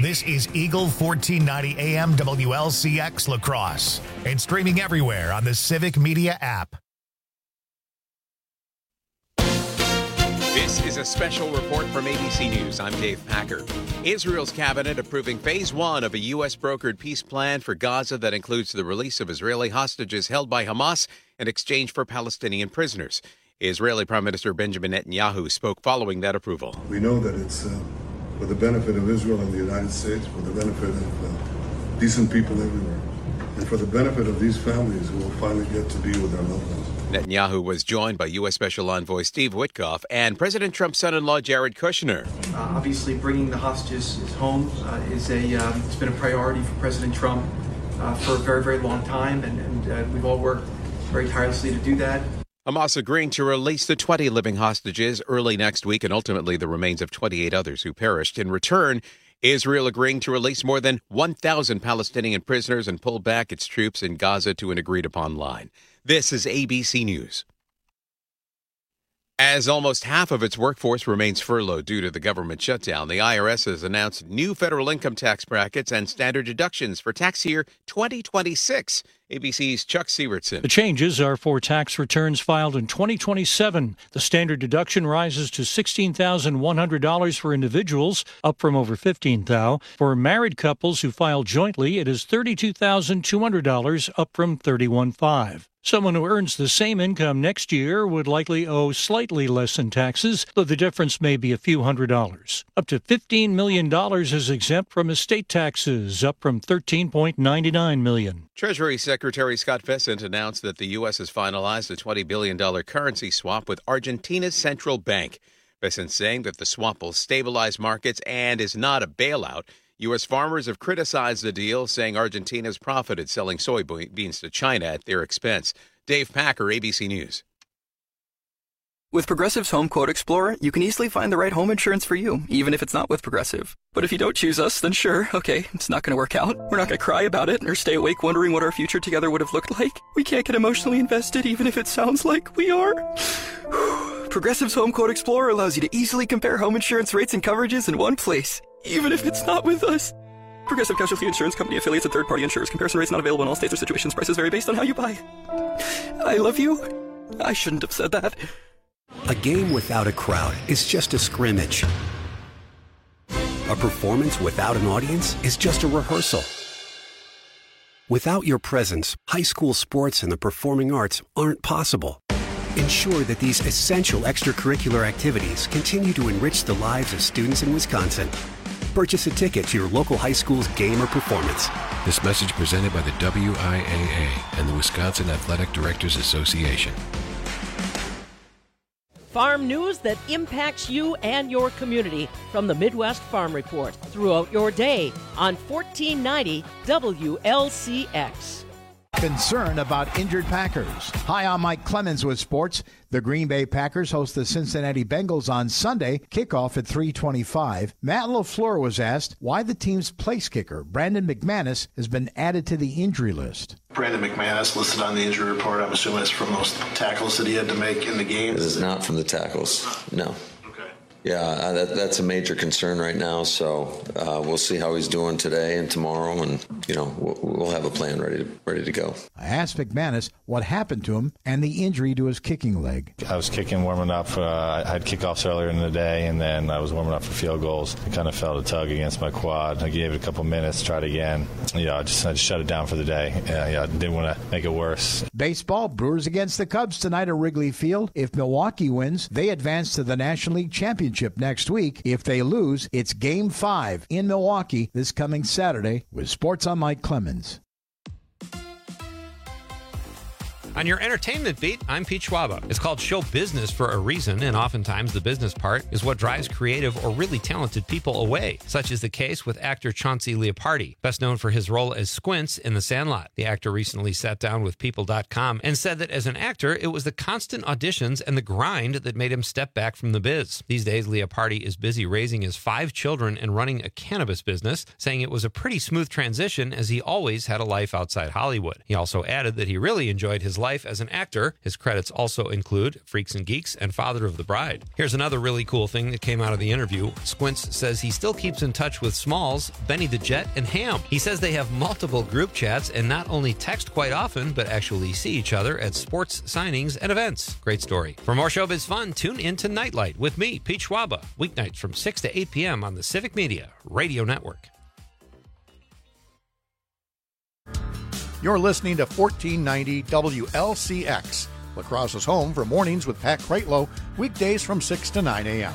This is Eagle 1490 AM WLCX La Crosse and streaming everywhere on the Civic Media app. This is a special report from ABC News. I'm Dave Packer. Israel's cabinet approving phase one of a U.S.-brokered peace plan for Gaza that includes the release of Israeli hostages held by Hamas in exchange for Palestinian prisoners. Israeli Prime Minister Benjamin Netanyahu spoke following that approval. We know that it's for the benefit of Israel and the United States, for the benefit of decent people everywhere, and for the benefit of these families who will finally get to be with their loved ones. Netanyahu was joined by U.S. Special Envoy Steve Witkoff and President Trump's son-in-law Jared Kushner. Obviously, bringing the hostages home it's been a priority for President Trump for a very, very long time, and we've all worked very tirelessly to do that. Hamas agreeing to release the 20 living hostages early next week and ultimately the remains of 28 others who perished. In return, Israel agreeing to release more than 1,000 Palestinian prisoners and pull back its troops in Gaza to an agreed-upon line. This is ABC News. As almost half of its workforce remains furloughed due to the government shutdown, the IRS has announced new federal income tax brackets and standard deductions for tax year 2026. ABC's Chuck Sievertson. The changes are for tax returns filed in 2027. The standard deduction rises to $16,100 for individuals, up from over $15,000. For married couples who file jointly, it is $32,200, up from $31,500. Someone who earns the same income next year would likely owe slightly less in taxes, though the difference may be a few $100s. Up to $15 million is exempt from estate taxes, up from $13.99 million. Treasury Secretary Scott Bessent announced that the U.S. has finalized a $20 billion currency swap with Argentina's central bank. Bessent saying that the swap will stabilize markets and is not a bailout. U.S. farmers have criticized the deal, saying Argentina's profited selling soybeans to China at their expense. Dave Packer, ABC News. With Progressive's Home Quote Explorer, you can easily find the right home insurance for you, even if it's not with Progressive. But if you don't choose us, then sure, okay, it's not going to work out. We're not going to cry about it or stay awake wondering what our future together would have looked like. We can't get emotionally invested even if it sounds like we are. Progressive's Home Quote Explorer allows you to easily compare home insurance rates and coverages in one place, even if it's not with us. Progressive Casualty Insurance Company affiliates and third-party insurers. Comparison rates not available in all states or situations. Prices vary based on how you buy. I love you. I shouldn't have said that. A game without a crowd is just a scrimmage. A performance without an audience is just a rehearsal. Without your presence, high school sports and the performing arts aren't possible. Ensure that these essential extracurricular activities continue to enrich the lives of students in Wisconsin. Purchase a ticket to your local high school's game or performance. This message presented by the WIAA and the Wisconsin Athletic Directors Association. Farm news that impacts you and your community from the Midwest Farm Report throughout your day on 1490 WLCX. Concern about injured Packers. Hi, I'm Mike Clemens with sports. The Green Bay Packers host the Cincinnati Bengals on Sunday, kickoff at 3:25. Matt LaFleur was asked why the team's place kicker, Brandon McManus, has been added to the injury list. Brandon McManus listed on the injury report. I'm assuming it's from those tackles that he had to make in the game. This is not from the tackles, no. Yeah, that's a major concern right now, so we'll see how he's doing today and tomorrow, and, we'll have a plan ready to go. I asked McManus what happened to him and the injury to his kicking leg. I was warming up. I had kickoffs earlier in the day, and then I was warming up for field goals. I kind of felt a tug against my quad. I gave it a couple minutes, tried again. I just shut it down for the day. I didn't want to make it worse. Baseball, Brewers against the Cubs tonight at Wrigley Field. If Milwaukee wins, they advance to the National League Championship next week. If they lose, it's Game 5 in Milwaukee this coming Saturday. With Sports, I'm Mike Clemens. On your entertainment beat, I'm Pete Schwaba. It's called show business for a reason, and oftentimes the business part is what drives creative or really talented people away. Such is the case with actor Chauncey Leopardi, best known for his role as Squints in The Sandlot. The actor recently sat down with People.com and said that as an actor, it was the constant auditions and the grind that made him step back from the biz. These days, Leopardi is busy raising his 5 children and running a cannabis business, saying it was a pretty smooth transition as he always had a life outside Hollywood. He also added that he really enjoyed his life life as an actor. His credits also include Freaks and Geeks and Father of the Bride. Here's another really cool thing that came out of the interview. Squints says he still keeps in touch with Smalls, Benny the Jet, and Ham. He says they have multiple group chats and not only text quite often, but actually see each other at sports signings and events. Great story. For more showbiz fun, tune in to Nightlight with me, Pete Schwaba, weeknights from 6 to 8 p.m. on the Civic Media Radio Network. You're listening to 1490 WLCX, La Crosse's home for mornings with Pat Kreitlow, weekdays from 6 to 9 a.m.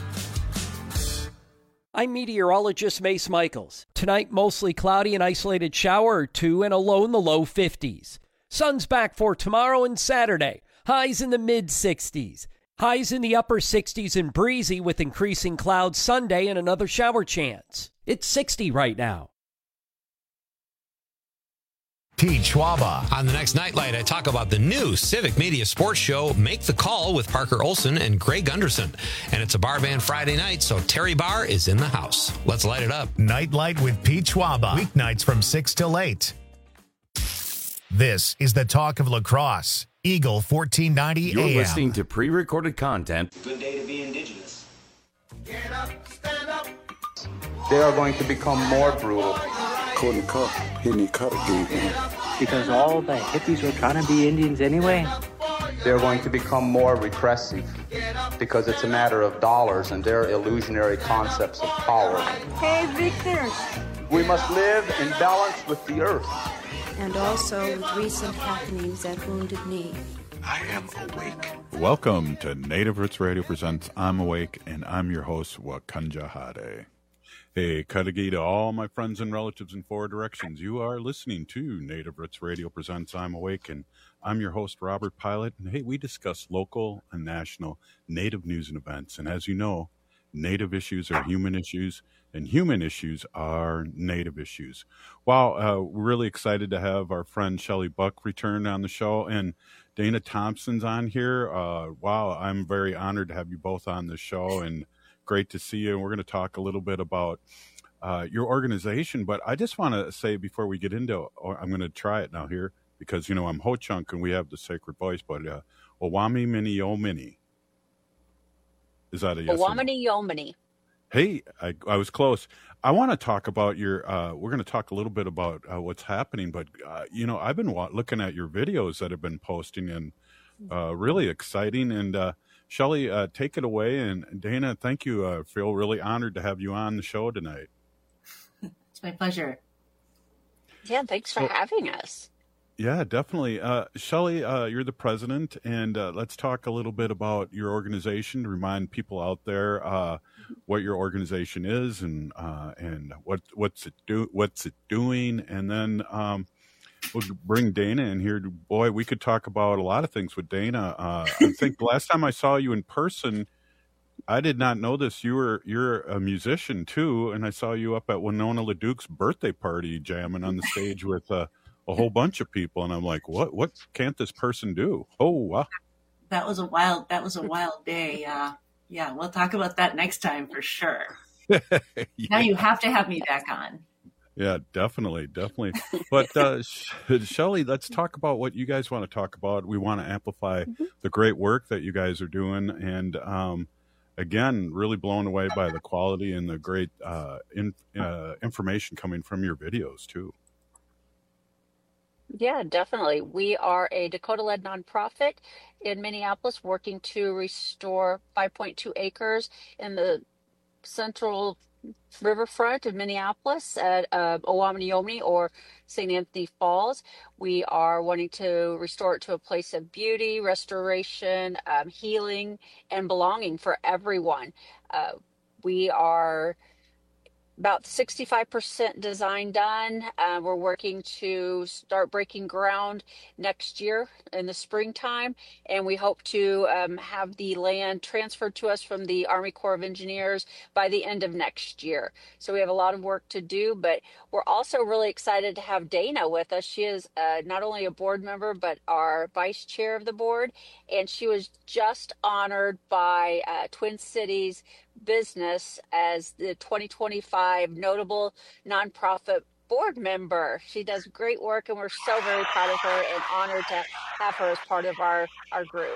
I'm meteorologist Mace Michaels. Tonight, mostly cloudy, an isolated shower or two, and a low in the low 50s. Sun's back for tomorrow and Saturday. Highs in the mid-60s. Highs in the upper 60s and breezy with increasing clouds Sunday and another shower chance. It's 60 right now. Pete Schwaba. On the next Nightlight, I talk about the new Civic Media sports show, Make the Call with Parker Olson and Greg Gunderson. And it's a bar band Friday night, so Terry Barr is in the house. Let's light it up. Nightlight with Pete Schwaba. Weeknights from 6 till 8. This is the talk of La Crosse. Eagle 1490 AM. You're listening to pre-recorded content. Good day to be indigenous. Get up, stand up. They are going to become more brutal. Couldn't cut, hitting cut again. Because all the hippies were trying to be Indians anyway. They're going to become more repressive because it's a matter of dollars and their illusionary concepts of power. Hey, Victor. We must live in balance with the earth. And also with recent happenings at Wounded Knee. I am awake. Welcome to Native Roots Radio presents I'm Awake, and I'm your host, Wakanja Hade. Hey, Kadagi to all my friends and relatives in four directions. You are listening to Native Roots Radio presents I'm Awake, and I'm your host, Robert Pilot. And hey, we discuss local and national Native news and events. And as you know, Native issues are human issues, and human issues are Native issues. Wow, we're really excited to have our friend Shelley Buck return on the show, and Dana Thompson's on here. Wow, I'm very honored to have you both on the show, and great to see you. And we're going to talk a little bit about your organization, but I just want to say before we get into, I'm going to try it now here, because, you know, I'm Ho-Chunk and we have the sacred voice, but Owami Mini Yomini. Is that a yes? Owamini Yomini. Hey, I was close. I want to talk about your, we're going to talk a little bit about what's happening, but, you know, I've been looking at your videos that have been posting, and really exciting. And Shelley, take it away. And Dana, thank you. Feel really honored to have you on the show tonight. It's my pleasure. Yeah, thanks for having us. Yeah, definitely. Shelley, you're the president, and let's talk a little bit about your organization to remind people out there what your organization is and what's it doing, and then we'll bring Dana in here. Boy, we could talk about a lot of things with Dana. I think the last time I saw you in person, I did not know this. You're a musician too, and I saw you up at Winona LaDuke's birthday party jamming on the stage with a whole bunch of people, and I'm like, what can't this person do? Oh, wow. That was a wild day. Yeah, we'll talk about that next time for sure. Yeah. Now you have to have me back on. Yeah, definitely. But Shelley, let's talk about what you guys want to talk about. We want to amplify the great work that you guys are doing, and again, really blown away by the quality and the great information coming from your videos too. Yeah, definitely. We are a Dakota-led nonprofit in Minneapolis working to restore 5.2 acres in the central riverfront of Minneapolis at Owamini Yomini or St. Anthony Falls. We are wanting to restore it to a place of beauty, restoration, healing, and belonging for everyone. We are about 65% design done. We're working to start breaking ground next year in the springtime, and we hope to have the land transferred to us from the Army Corps of Engineers by the end of next year. So we have a lot of work to do, but we're also really excited to have Dana with us. She is not only a board member, but our vice chair of the board, and she was just honored by Twin Cities Business as the 2025 Notable Nonprofit board member. She does great work, and we're so very proud of her and honored to have her as part of our group.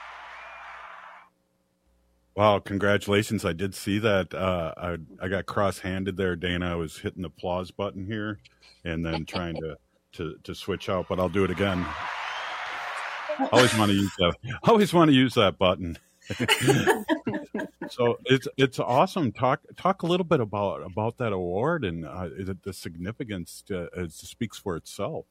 Wow, congratulations. I did see that. I got cross-handed there, Dana. I was hitting the applause button here and then trying to switch out, but I'll do it again. I always want to use that button. So it's awesome. Talk a little bit about that award and the significance it speaks for itself.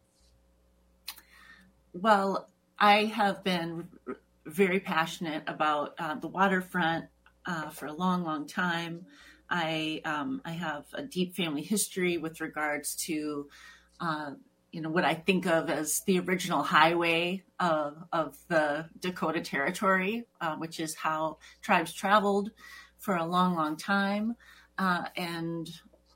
Well, I have been very passionate about the waterfront for a long time. I have a deep family history with regards to what I think of as the original highway of the Dakota Territory, which is how tribes traveled for a long time. And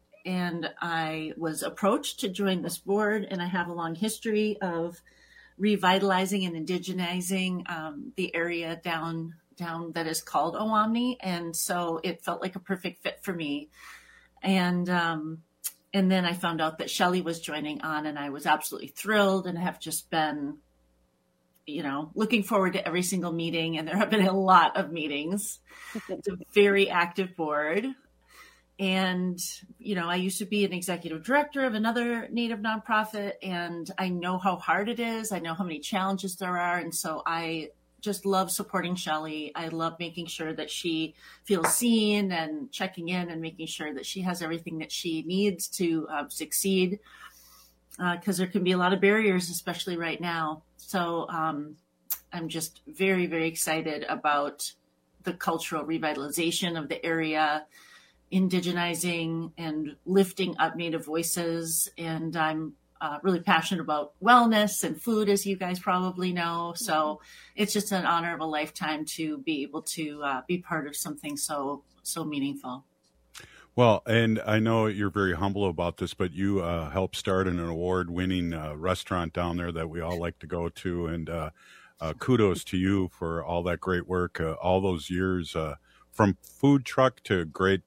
I was approached to join this board, and I have a long history of revitalizing and indigenizing the area down that is called Owamni. And so it felt like a perfect fit for me. And then I found out that Shelley was joining on, and I was absolutely thrilled and have just been, looking forward to every single meeting. And there have been a lot of meetings. It's a very active board. And, I used to be an executive director of another Native nonprofit, and I know how hard it is. I know how many challenges there are. And so I just love supporting Shelley. I love making sure that she feels seen and checking in and making sure that she has everything that she needs to succeed, because there can be a lot of barriers, especially right now. So I'm just very, very excited about the cultural revitalization of the area, indigenizing and lifting up Native voices. And I'm really passionate about wellness and food, as you guys probably know. So it's just an honor of a lifetime to be able to be part of something so meaningful. Well, and I know you're very humble about this, but you helped start an award-winning restaurant down there that we all like to go to. And kudos to you for all that great work, all those years, from food truck to great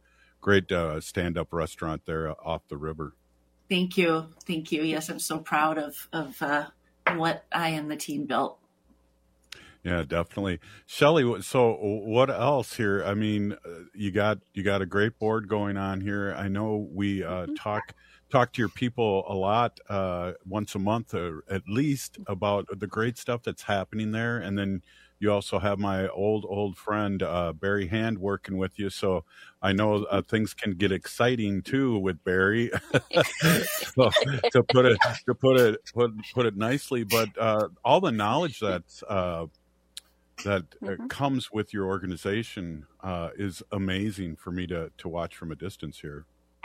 stand-up restaurant there off the river. Thank you. Yes, I'm so proud of what I and the team built. Yeah, definitely. Shelley, so what else here? I mean, you got a great board going on here. I know we talk to your people a lot, once a month at least, about the great stuff that's happening there. And then you also have my old friend Barry Hand working with you, so I know things can get exciting too with Barry. So, to put it nicely, but all the knowledge that comes with your organization is amazing for me to watch from a distance here.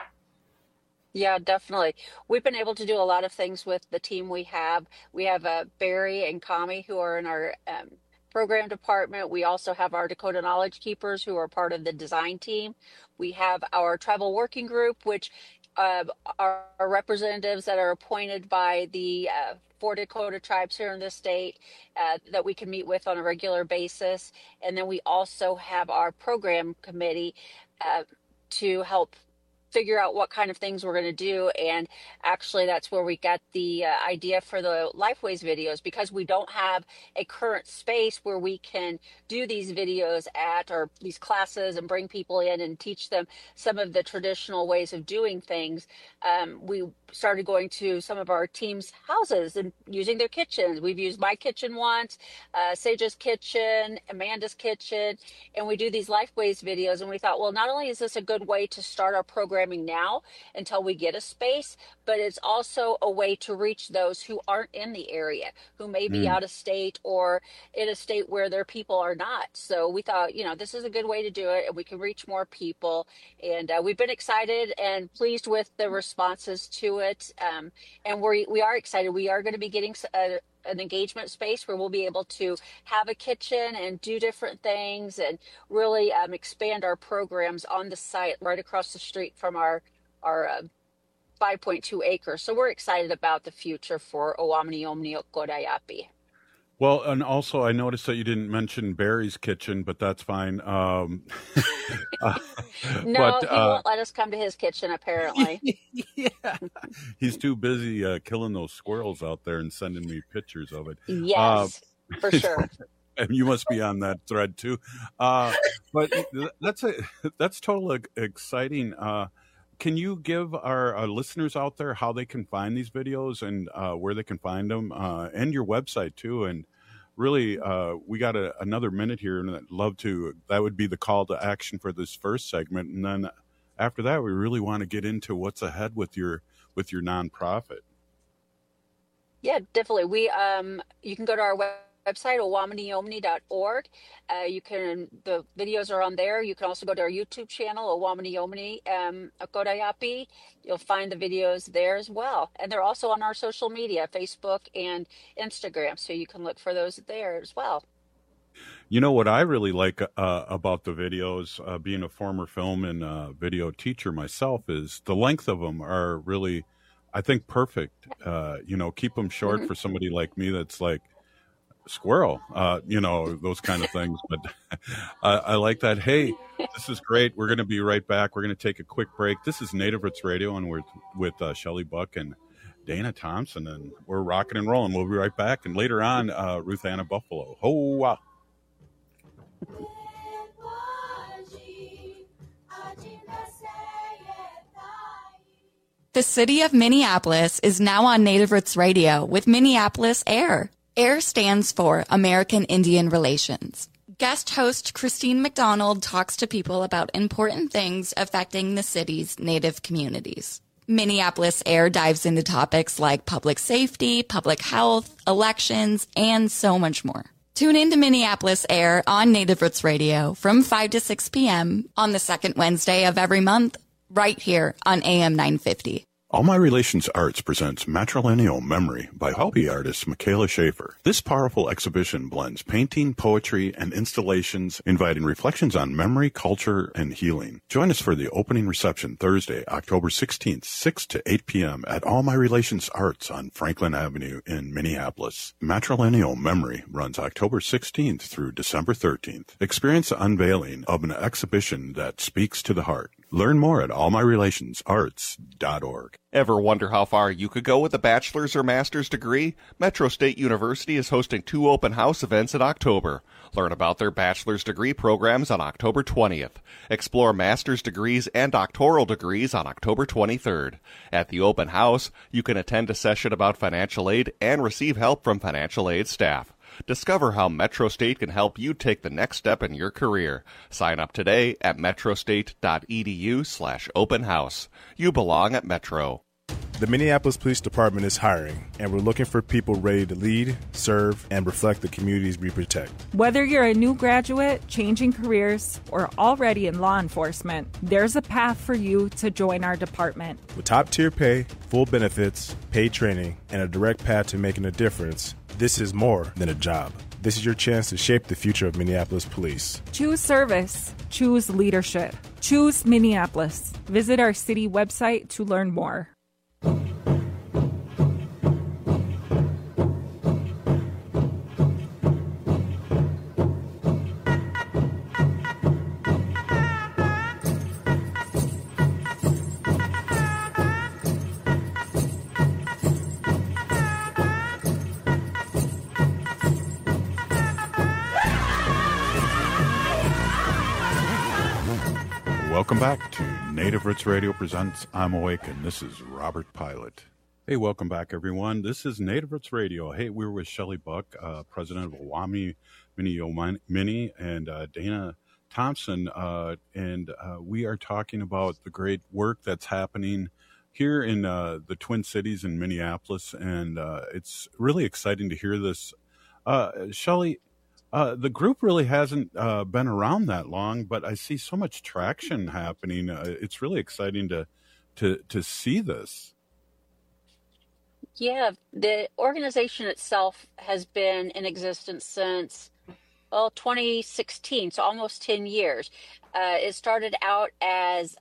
Yeah, definitely. We've been able to do a lot of things with the team we have. We have Barry and Kami, who are in our program department. We also have our Dakota Knowledge Keepers, who are part of the design team. We have our tribal working group, which are representatives that are appointed by the 4 Dakota tribes here in the state that we can meet with on a regular basis. And then we also have our program committee to help figure out what kind of things we're going to do. And actually that's where we got the idea for the Lifeways videos, because we don't have a current space where we can do these videos at, or these classes, and bring people in and teach them some of the traditional ways of doing things. We started going to some of our team's houses and using their kitchens. We've used my kitchen once, Sage's kitchen, Amanda's kitchen, and we do these Lifeways videos. And we thought, well, not only is this a good way to start our programming now until we get a space, but it's also a way to reach those who aren't in the area, who may be out of state or in a state where their people are not. So we thought, this is a good way to do it, and we can reach more people. And we've been excited and pleased with the responses to it. And we are excited. We are going to be getting an engagement space where we'll be able to have a kitchen and do different things and really expand our programs on the site right across the street from our 5.2 acres. So we're excited about the future for Owamni Omni Kodayapi. Well, and also I noticed that you didn't mention Barry's kitchen, but that's fine. No, he won't let us come to his kitchen, apparently. Yeah. He's too busy killing those squirrels out there and sending me pictures of it. Yes, for sure. And you must be on that thread too. But that's totally exciting. Can you give our listeners out there how they can find these videos and where they can find them, and your website too? And really, we got another minute here, and I'd love to. That would be the call to action for this first segment, and then after that, we really want to get into what's ahead with your nonprofit. Yeah, definitely. You can go to our website, owamaniomni.org. The videos are on there. You can also go to our YouTube channel, Owamaniomni Akodayapi. You'll find the videos there as well. And they're also on our social media, Facebook and Instagram. So you can look for those there as well. You know what I really like about the videos, being a former film and video teacher myself, is the length of them are really, I think, perfect. Keep them short for somebody like me that's like, squirrel, those kind of things. But I like that. Hey, this is great. We're going to be right back. We're going to take a quick break. This is Native Roots Radio, and we're with Shelley Buck and Dana Thompson, and we're rocking and rolling. We'll be right back. And later on, Ruth Anna Buffalo. Ho, wow. The city of Minneapolis is now on Native Roots Radio with Minneapolis Air. AIR stands for American Indian Relations. Guest host Christine McDonald talks to people about important things affecting the city's Native communities. Minneapolis Air dives into topics like public safety, public health, elections, and so much more. Tune in to Minneapolis Air on Native Roots Radio from 5 to 6 p.m. on the second Wednesday of every month, right here on AM 950. All My Relations Arts presents Matrilineal Memory by hobby artist Michaela Schaefer. This powerful exhibition blends painting, poetry, and installations, inviting reflections on memory, culture, and healing. Join us for the opening reception Thursday, October 16th, 6 to 8 p.m. at All My Relations Arts on Franklin Avenue in Minneapolis. Matrilineal Memory runs October 16th through December 13th. Experience the unveiling of an exhibition that speaks to the heart. Learn more at allmyrelationsarts.org. Ever wonder how far you could go with a bachelor's or master's degree? Metro State University is hosting 2 open house events in October. Learn about their bachelor's degree programs on October 20th. Explore master's degrees and doctoral degrees on October 23rd. At the open house, you can attend a session about financial aid and receive help from financial aid staff. Discover how Metro State can help you take the next step in your career. Sign up today at metrostate.edu/open house. You belong at Metro. The Minneapolis Police Department is hiring, and we're looking for people ready to lead, serve, and reflect the communities we protect. Whether you're a new graduate, changing careers, or already in law enforcement, there's a path for you to join our department. With top-tier pay, full benefits, paid training, and a direct path to making a difference, this is more than a job. This is your chance to shape the future of Minneapolis Police. Choose service. Choose leadership. Choose Minneapolis. Visit our city website to learn more. Welcome back to Native Roots Radio presents I'm Awake, and this is Robert Pilot. Hey, welcome back, everyone. This is Native Roots Radio. Hey, we're with Shelley Buck, president of Owamaniomni, and Dana Thompson, and we are talking about the great work that's happening here in the Twin Cities in Minneapolis, and it's really exciting to hear this. Shelley, the group really hasn't been around that long, but I see so much traction happening. It's really exciting to see this. Yeah, the organization itself has been in existence since, 2016, so almost 10 years. It started out as,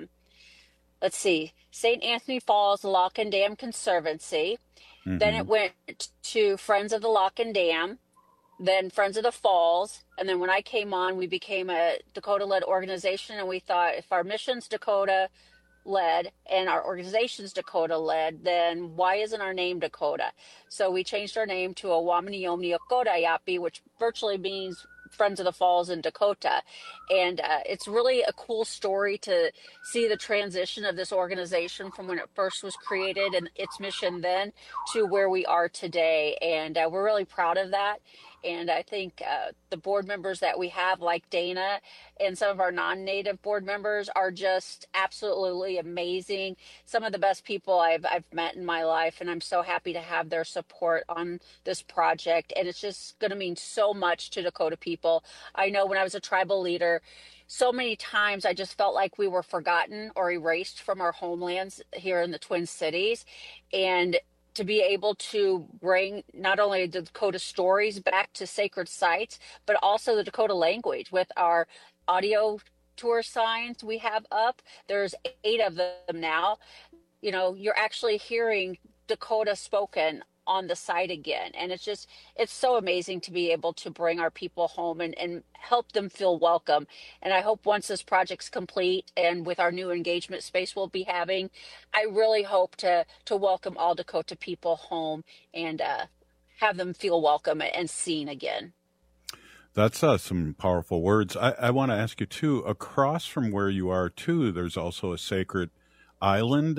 St. Anthony Falls Lock and Dam Conservancy. Mm-hmm. Then it went to Friends of the Lock and Dam. then Friends of the Falls. And then when I came on, we became a Dakota-led organization. And we thought, if our mission's Dakota-led and our organization's Dakota-led, then why isn't our name Dakota? So we changed our name to Awamini Okoda, which virtually means Friends of the Falls in Dakota. And it's really a cool story to see the transition of this organization from when it first was created and its mission then to where we are today. And we're really proud of that. And I think the board members that we have, like Dana and some of our non-native board members, are just absolutely amazing. Some of the best people I've met in my life, and I'm so happy to have their support on this project. And it's just going to mean so much to Dakota people. I know when I was a tribal leader, so many times I just felt like we were forgotten or erased from our homelands here in the Twin Cities. And to be able to bring not only the Dakota stories back to sacred sites, but also the Dakota language with our audio tour signs we have up. There's 8 of them now. You know, you're actually hearing Dakota spoken on the site again. And it's so amazing to be able to bring our people home and help them feel welcome. And I hope once this project's complete and with our new engagement space we'll be having, I really hope to welcome all Dakota people home and have them feel welcome and seen again. That's some powerful words. I want to ask you too, across from where you are too, there's also a sacred island.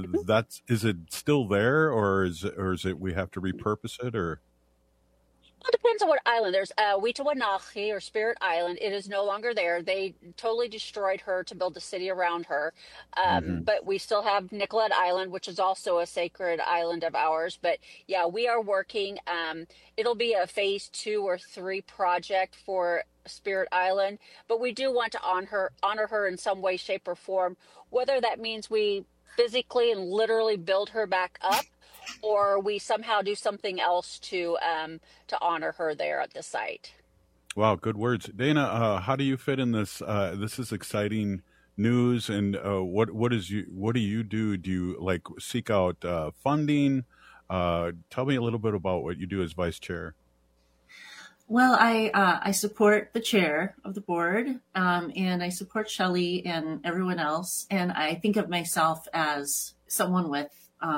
Is it still there, or is it we have to repurpose it, or? Well, it depends on what island. There's Witawanachi, or Spirit Island. It is no longer there. They totally destroyed her to build a city around her. But we still have Nicollet Island, which is also a sacred island of ours. But yeah, we are working. It'll be a phase 2 or 3 project for Spirit Island, but we do want to honor her in some way, shape, or form, whether that means we physically and literally build her back up, or we somehow do something else to honor her there at the site. Wow, good words. Dana, how do you fit in this? This is exciting news, and what do you do? Do you like seek out funding? Tell me a little bit about what you do as vice chair. Well, I support the chair of the board, and I support Shelley and everyone else. And I think of myself as someone with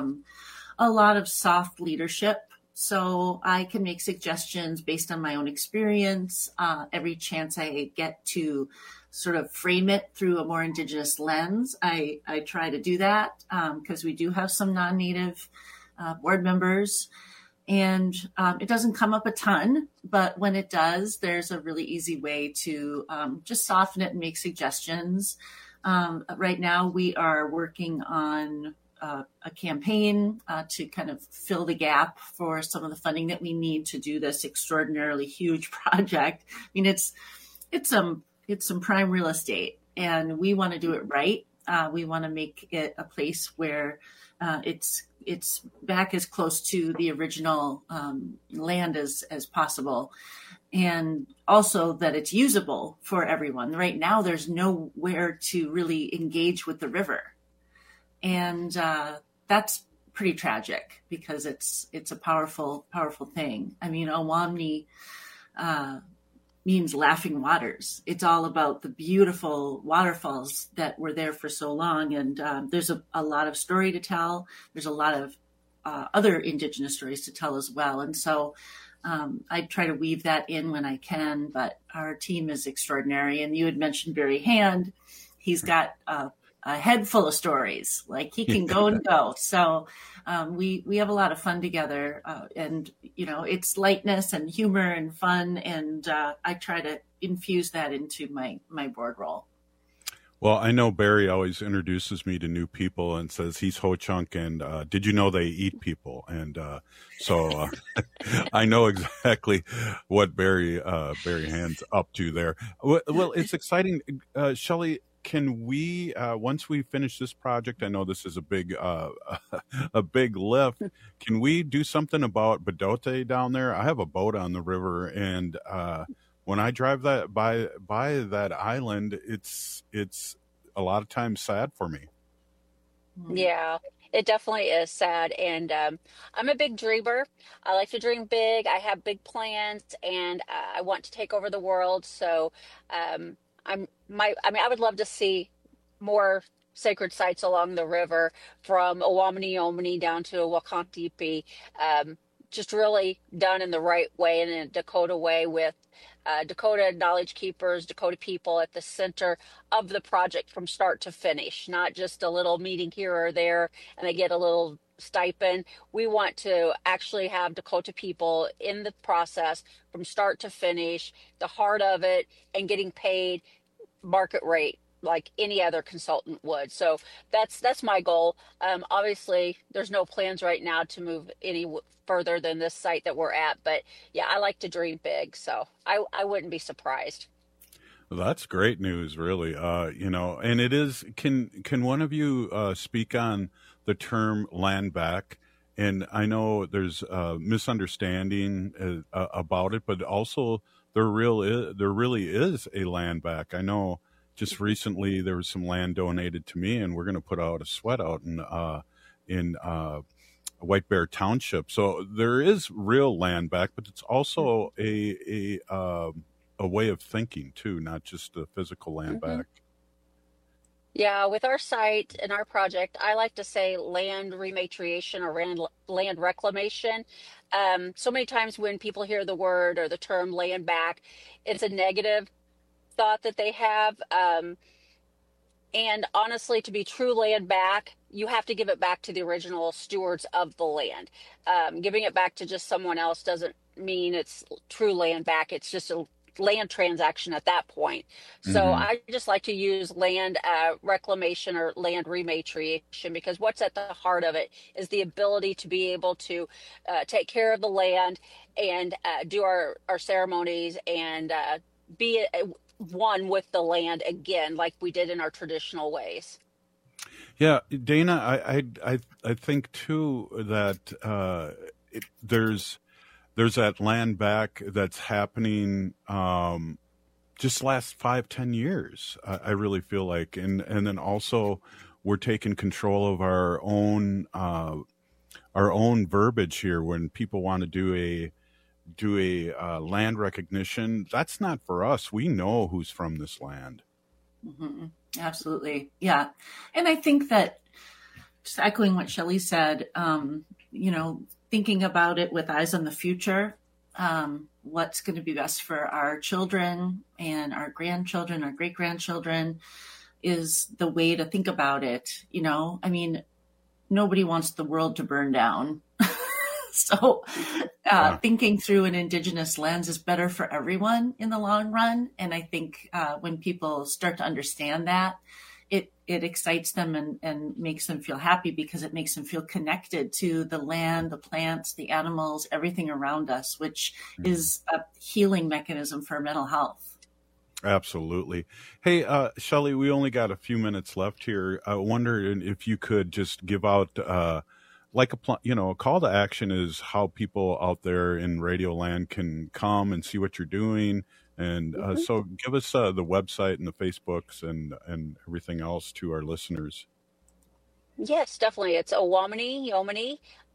a lot of soft leadership. So I can make suggestions based on my own experience. Every chance I get to sort of frame it through a more Indigenous lens, I try to do that because we do have some non-Native board members. And it doesn't come up a ton, but when it does, there's a really easy way to just soften it and make suggestions. Right now, we are working on a campaign to kind of fill the gap for some of the funding that we need to do this extraordinarily huge project. I mean, it's some prime real estate, and we want to do it right. We want to make it a place where it's back as close to the original land as possible, and also that it's usable for everyone. Right now, there's nowhere to really engage with the river, and that's pretty tragic because it's a powerful thing. I mean, Awamni means laughing waters. It's all about the beautiful waterfalls that were there for so long. And there's a lot of story to tell. There's a lot of other Indigenous stories to tell as well. And so I try to weave that in when I can, but our team is extraordinary. And you had mentioned Barry Hand. He's got a head full of stories, like he can go and go. So we have a lot of fun together, and it's lightness and humor and fun, and I try to infuse that into my board role. Well, I know Barry always introduces me to new people and says he's Ho-Chunk, and did you know they eat people? And so I know exactly what Barry Hand's up to there. Well, it's exciting. Shelley, can we, once we finish this project, I know this is a big lift, can we do something about Bdote down there? I have a boat on the river, and when I drive that by that island, it's a lot of times sad for me. Yeah, it definitely is sad. And I'm a big dreamer. I like to dream big. I have big plans, and I want to take over the world. So um, I would love to see more sacred sites along the river from Owamini down to Wakantipi, just really done in the right way, in a Dakota way, with Dakota knowledge keepers, Dakota people at the center of the project from start to finish, not just a little meeting here or there and they get a little stipend. We want to actually have Dakota people in the process from start to finish, the heart of it, and getting paid market rate like any other consultant would. So that's my goal. Obviously, there's no plans right now to move any further than this site that we're at. But yeah, I like to dream big, so I wouldn't be surprised. Well, that's great news, really. And it is. Can one of you speak on the term land back? And I know there's a misunderstanding about it, but also there really is a land back. I know. Just recently, there was some land donated to me, and we're going to put out a sweat out in White Bear Township. So there is real land back, but it's also a way of thinking too, not just the physical land back. Yeah, with our site and our project, I like to say land rematriation or land reclamation. So many times when people hear the word or the term land back, it's a negative thought that they have. And honestly, to be true land back, you have to give it back to the original stewards of the land. Giving it back to just someone else doesn't mean it's true land back. It's just a land transaction at that point. So I just like to use land reclamation or land rematriation, because what's at the heart of it is the ability to be able to take care of the land and do our ceremonies and be one with the land again, like we did in our traditional ways. Yeah, Dana, I think too that there's that land back that's happening just last 5-10 years. I really feel like, and then also we're taking control of our own verbiage here. When people want to do a land recognition, that's not for us. We know who's from this land. Absolutely. Yeah. And I think that, just echoing what Shelley said, thinking about it with eyes on the future, what's going to be best for our children and our grandchildren, our great-grandchildren, is the way to think about it. Nobody wants the world to burn down. So thinking through an Indigenous lens is better for everyone in the long run. And I think when people start to understand that, it excites them and makes them feel happy, because it makes them feel connected to the land, the plants, the animals, everything around us, which is a healing mechanism for mental health. Absolutely. Hey, Shelley, we only got a few minutes left here. I wonder if you could just give out a call to action is how people out there in Radio Land can come and see what you're doing. And so give us the website and the Facebooks and everything else to our listeners. Yes, definitely. It's Owamini Yomini,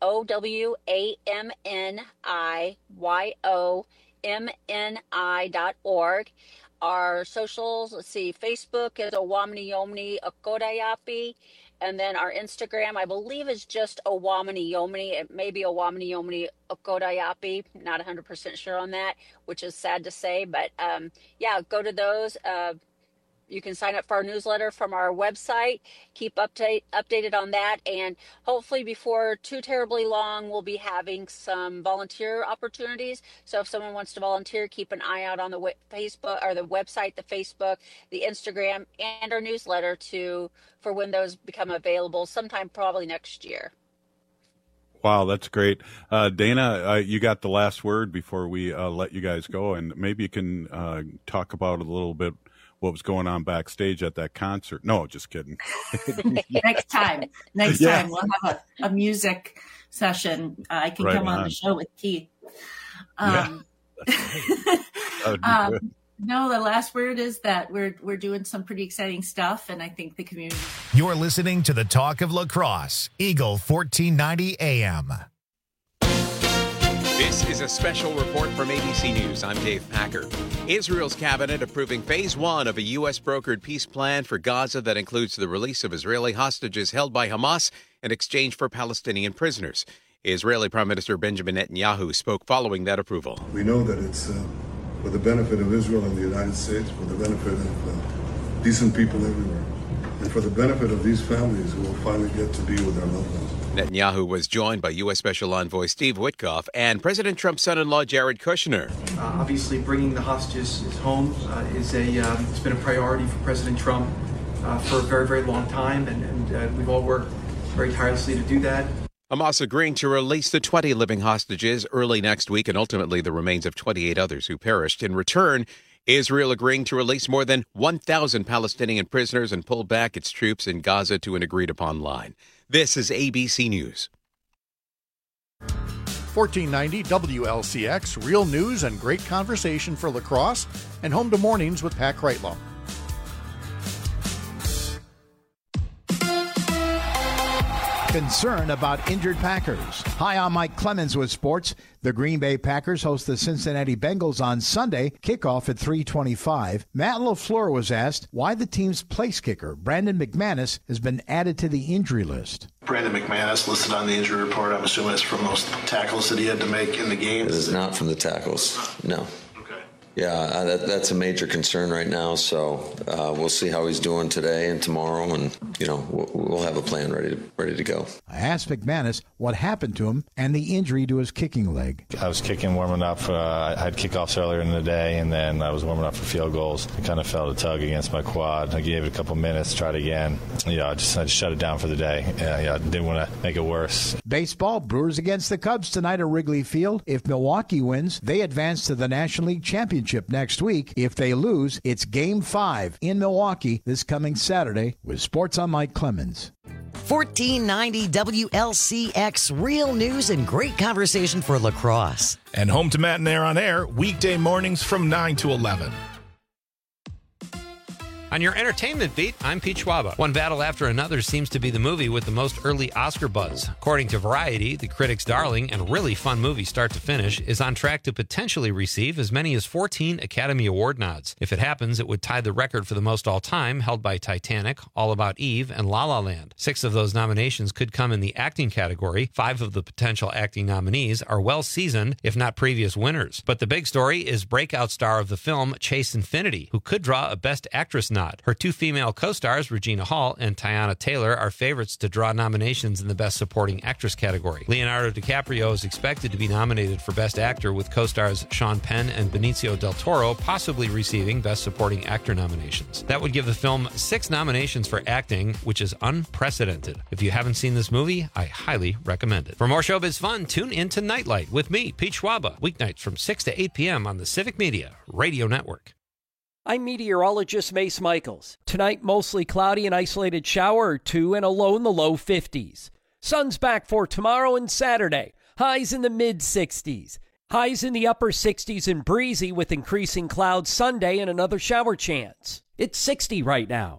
OWAMNIYOMNI.org. Our socials, let's see, Facebook is Owamini Yomini Okodayapi. And then our Instagram, I believe, is just Owamini Yomini. It may be Owamini Yomini Okodayapi. Not 100% sure on that, which is sad to say. But go to those. You can sign up for our newsletter from our website. Keep updated on that. And hopefully before too terribly long, we'll be having some volunteer opportunities. So if someone wants to volunteer, keep an eye out on the Facebook or the website, the Facebook, the Instagram, and our newsletter for when those become available sometime probably next year. Wow, that's great. Dana, you got the last word before we let you guys go. And maybe you can talk about a little bit what was going on backstage at that concert. No, just kidding. Next time we'll have a music session. I can come on the show with Keith. No, the last word is that we're doing some pretty exciting stuff, and I think the community. You're listening to the Talk of Lacrosse, Eagle 1490 AM. This is a special report from ABC News. I'm Dave Packer. Israel's cabinet approving phase 1 of a U.S.-brokered peace plan for Gaza that includes the release of Israeli hostages held by Hamas in exchange for Palestinian prisoners. Israeli Prime Minister Benjamin Netanyahu spoke following that approval. We know that it's for the benefit of Israel and the United States, for the benefit of decent people everywhere, and for the benefit of these families who will finally get to be with their loved ones. Netanyahu was joined by U.S. Special Envoy Steve Witkoff and President Trump's son-in-law Jared Kushner. Obviously, bringing the hostages home it's been a priority for President Trump for a very, very long time, and we've all worked very tirelessly to do that. Hamas agreeing to release the 20 living hostages early next week and ultimately the remains of 28 others who perished. In return, Israel agreeing to release more than 1,000 Palestinian prisoners and pull back its troops in Gaza to an agreed-upon line. This is ABC News. 1490 WLCX, real news and great conversation for lacrosse, and home to mornings with Pat Kreitlow. Concern about injured Packers. Hi, I'm Mike Clemens with sports. The Green Bay Packers host the Cincinnati Bengals on Sunday, kickoff at 3:25. Matt LaFleur was asked why the team's place kicker, Brandon McManus, has been added to the injury list. Brandon McManus listed on the injury report. I'm assuming it's from those tackles that he had to make in the game. It is not from the tackles, no. Yeah, that's a major concern right now, so we'll see how he's doing today and tomorrow, and, we'll have a plan ready to go. I asked McManus what happened to him and the injury to his kicking leg. I was warming up. I had kickoffs earlier in the day, and then I was warming up for field goals. I kind of felt a tug against my quad. I gave it a couple minutes, tried again. I just shut it down for the day. I didn't want to make it worse. Baseball, Brewers against the Cubs tonight at Wrigley Field. If Milwaukee wins, they advance to the National League Championship next week. If they lose, it's Game 5 in Milwaukee this coming Saturday. With sports, I'm Mike Clemens. 1490 WLCX, real news and great conversation for lacrosse. And home to Matt and Air on Air, weekday mornings from 9 to 11. On your entertainment beat, I'm Pete Schwaba. One battle after another seems to be the movie with the most early Oscar buzz. According to Variety, the critics' darling and really fun movie start to finish is on track to potentially receive as many as 14 Academy Award nods. If it happens, it would tie the record for the most all-time, held by Titanic, All About Eve, and La La Land. 6 of those nominations could come in the acting category. 5 of the potential acting nominees are well-seasoned, if not previous winners. But the big story is breakout star of the film, Chase Infinity, who could draw a Best Actress nod. Her 2 female co-stars, Regina Hall and Tiana Taylor, are favorites to draw nominations in the Best Supporting Actress category. Leonardo DiCaprio is expected to be nominated for Best Actor, with co-stars Sean Penn and Benicio del Toro possibly receiving Best Supporting Actor nominations. That would give the film 6 nominations for acting, which is unprecedented. If you haven't seen this movie, I highly recommend it. For more showbiz fun, tune in to Nightlight with me, Pete Schwaba, weeknights from 6 to 8 p.m. on the Civic Media Radio Network. I'm meteorologist Mace Michaels. Tonight, mostly cloudy, an isolated shower or 2, and a low in the low 50s. Sun's back for tomorrow and Saturday. Highs in the mid-60s. Highs in the upper 60s and breezy with increasing clouds Sunday and another shower chance. It's 60 right now.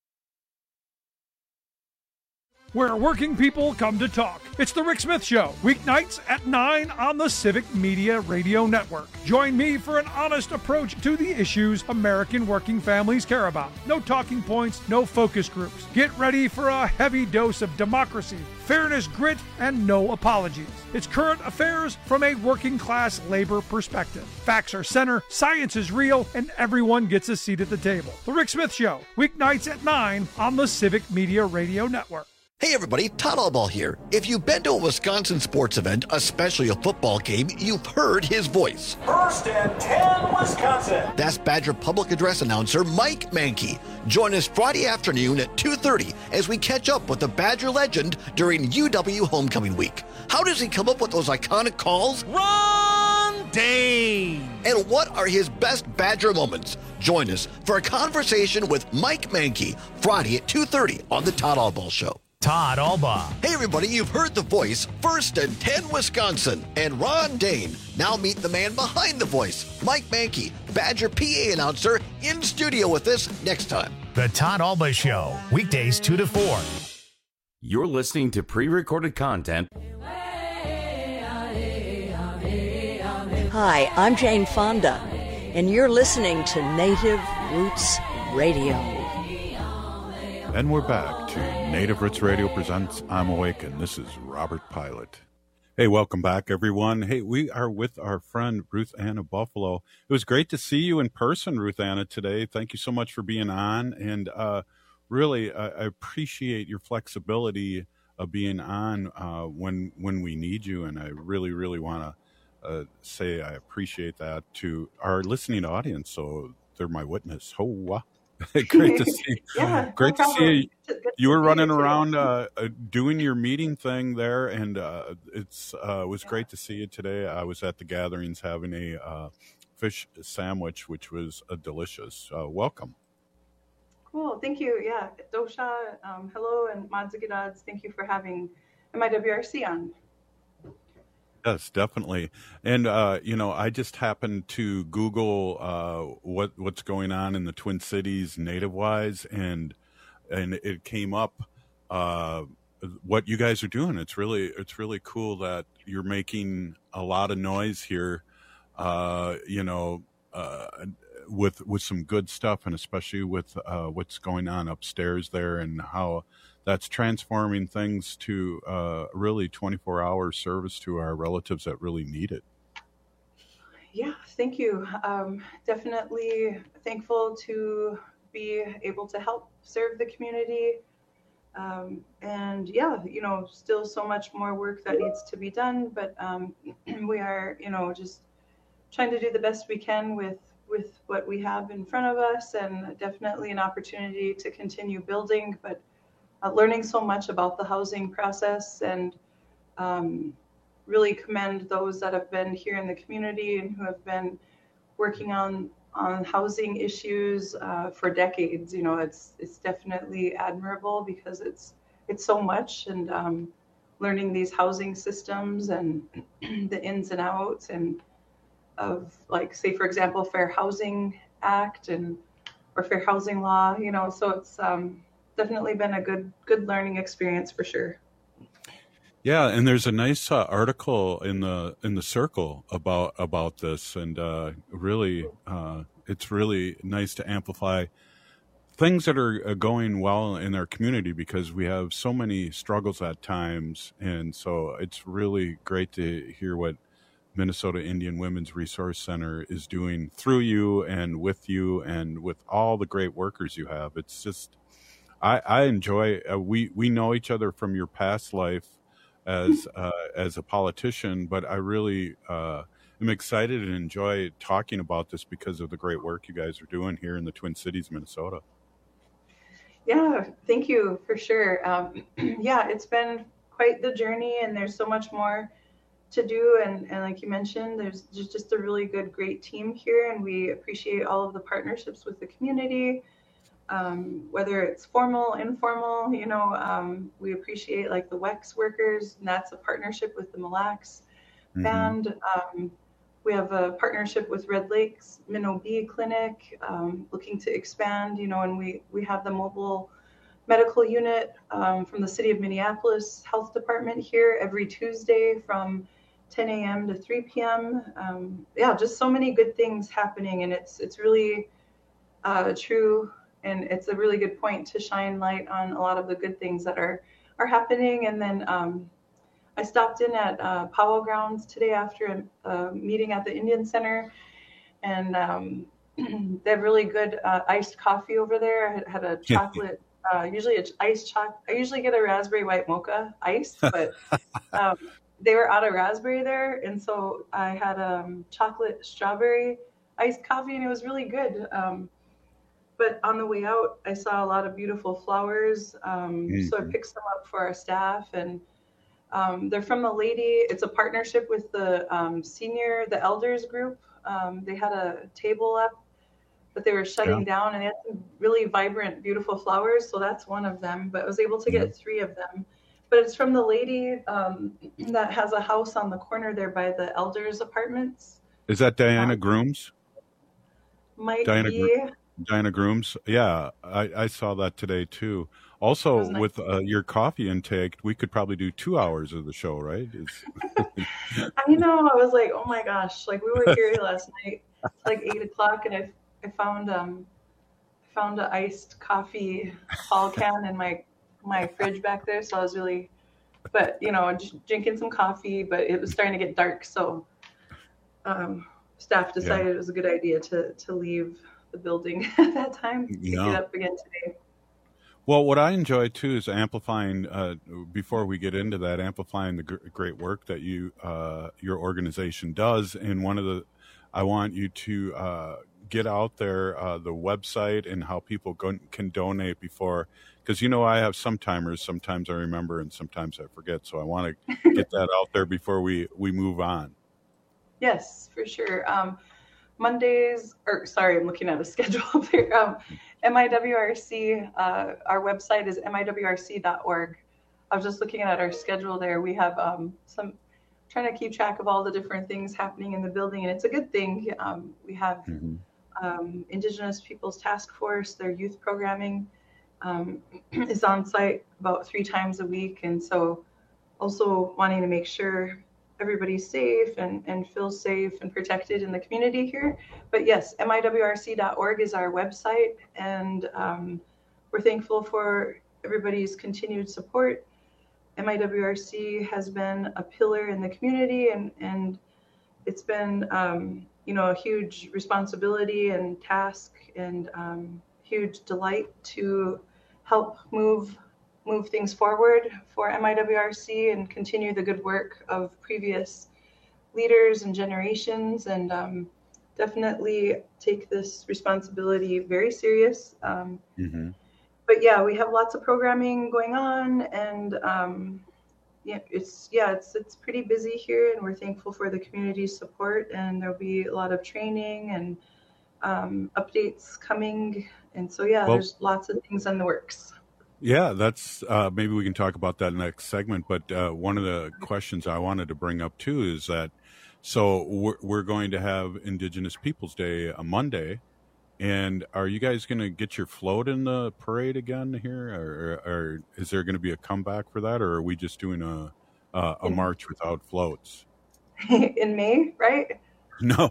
Where working people come to talk. It's The Rick Smith Show, weeknights at 9 on the Civic Media Radio Network. Join me for an honest approach to the issues American working families care about. No talking points, no focus groups. Get ready for a heavy dose of democracy, fairness, grit, and no apologies. It's current affairs from a working class labor perspective. Facts are center, science is real, and everyone gets a seat at the table. The Rick Smith Show, weeknights at 9 on the Civic Media Radio Network. Hey everybody, Todd Allball here. If you've been to a Wisconsin sports event, especially a football game, you've heard his voice. 1st and 10, Wisconsin. That's Badger public address announcer Mike Mankey. Join us Friday afternoon at 2:30 as we catch up with the Badger legend during UW Homecoming Week. How does he come up with those iconic calls? Ron Dane! And what are his best Badger moments? Join us for a conversation with Mike Mankey Friday at 2:30 on the Todd Allball Show. Todd Alba. Hey, everybody, you've heard the voice, First and 10 Wisconsin, and Ron Dane. Now meet the man behind the voice, Mike Mankey, Badger PA announcer, in studio with us next time. The Todd Alba Show, weekdays 2 to 4. You're listening to pre-recorded content. Hi, I'm Jane Fonda, and you're listening to Native Roots Radio. And we're back to Native Roots Radio presents I'm Awake, and this is Robert Pilot. Hey, welcome back, everyone. Hey, we are with our friend Ruth Anna Buffalo. It was great to see you in person, Ruth Anna, today. Thank you so much for being on, and really, I appreciate your flexibility of being on when we need you, and I really, really want to say I appreciate that to our listening audience, so they're my witness. Ho-wah. Great to see. Yeah, great no to see you. You were running you around doing your meeting thing there, and it was great to see you today. I was at the gatherings having a fish sandwich, which was delicious. Welcome. Cool. Thank you. Yeah. Dosha, hello, and Madzigidads, thank you for having MIWRC on. Yes, definitely. And, I just happened to Google what's going on in the Twin Cities native-wise, and it came up what you guys are doing. It's really cool that you're making a lot of noise here, with some good stuff, and especially with what's going on upstairs there and how that's transforming things to really 24-hour service to our relatives that really need it. Yeah, thank you. Definitely thankful to be able to help serve the community. And yeah, still so much more work that needs to be done, but we are, just trying to do the best we can with what we have in front of us, and definitely an opportunity to continue building, but learning so much about the housing process, and really commend those that have been here in the community and who have been working on housing issues for decades. It's definitely admirable because it's so much, and learning these housing systems and the ins and outs and of, like, say, for example, Fair Housing Act or Fair Housing Law, so it's definitely been a good learning experience for sure. Yeah, and there's a nice article in the Circle about this, and really, it's really nice to amplify things that are going well in our community, because we have so many struggles at times, and so it's really great to hear what Minnesota Indian Women's Resource Center is doing through you and with all the great workers you have. It's just, I enjoy. We know each other from your past life as a politician, but I really am excited and enjoy talking about this because of the great work you guys are doing here in the Twin Cities, Minnesota. Yeah, thank you for sure. Yeah, it's been quite the journey, and there's so much more to do, and like you mentioned, there's just a really great team here, and we appreciate all of the partnerships with the community, whether it's formal, informal. We appreciate, like, the WEX workers, and that's a partnership with the Mille Lacs Band. We have a partnership with Red Lakes Minnow Bee Clinic, looking to expand, and we have the mobile medical unit from the City of Minneapolis Health Department here every Tuesday from 10 a.m. to 3 p.m. Yeah, just so many good things happening, and it's really true, and it's a really good point to shine light on a lot of the good things that are happening. And then I stopped in at Powwow Grounds today after a meeting at the Indian Center, and they have really good iced coffee over there. I had a chocolate. Usually it's iced chocolate. I usually get a raspberry white mocha iced, but they were out of raspberry there, and so I had chocolate strawberry iced coffee, and it was really good. But on the way out, I saw a lot of beautiful flowers, so I picked some up for our staff, and they're from the lady. It's a partnership with the elders group. They had a table up but they were shutting down, and they had some really vibrant, beautiful flowers. So that's one of them, but I was able to get 3 of them. But it's from the lady that has a house on the corner there by the elders apartments. Is that Diana Grooms? Might Diana be. Diana Grooms. Yeah, I saw that today too. Also, nice. with your coffee intake, we could probably do 2 hours of the show, right? I know. I was like, oh my gosh! Like we were here last night, like 8 o'clock, and I found an iced coffee tall can in my fridge back there. So I was really, but just drinking some coffee. But it was starting to get dark, so staff decided it was a good idea to leave the building at that time to get up again today. Well, what I enjoy too is amplifying. Before we get into that, amplifying the great work that your organization does. And I want you to get out there the website and how people can donate before, because I have some timers. Sometimes I remember and sometimes I forget. So I want to get that out there before we move on. Yes, for sure. Mondays, I'm looking at a schedule up here. MIWRC, our website is miwrc.org. I was just looking at our schedule there. We have trying to keep track of all the different things happening in the building, and it's a good thing. We have Indigenous Peoples Task Force, their youth programming is on site about 3 times a week, and so also wanting to make sure everybody's safe and feels safe and protected in the community here. But yes, miwrc.org is our website, and we're thankful for everybody's continued support. MIWRC has been a pillar in the community, and it's been a huge responsibility and task and huge delight to help move things forward for MIWRC and continue the good work of previous leaders and generations, and definitely take this responsibility very serious. But yeah, we have lots of programming going on, and it's pretty busy here, and we're thankful for the community's support, and there'll be a lot of training and updates coming, and so there's lots of things in the works. Yeah, that's maybe we can talk about that next segment. But one of the questions I wanted to bring up too is that we're going to have Indigenous Peoples Day on Monday, and are you guys going to get your float in the parade again here, or is there going to be a comeback for that, or are we just doing a march without floats? In May, right? No.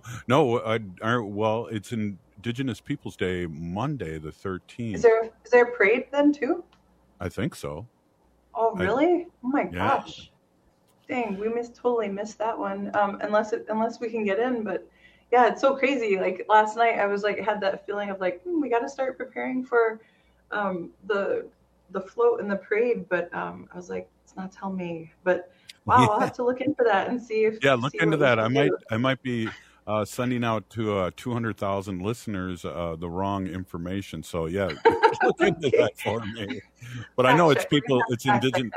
Well, it's Indigenous Peoples Day Monday, the 13th. Is there a parade then too? I think so. Oh, really? Oh my gosh. Dang, we totally missed that one. Unless we can get in, but yeah, it's so crazy. Like last night I was like, had that feeling of like, we got to start preparing for the float and the parade, but I was like, it's not till May. But wow, I'll have to look into that and see if look into that. I might be sending out to 200,000 listeners the wrong information. So look into that for me. But I know it's Indigenous.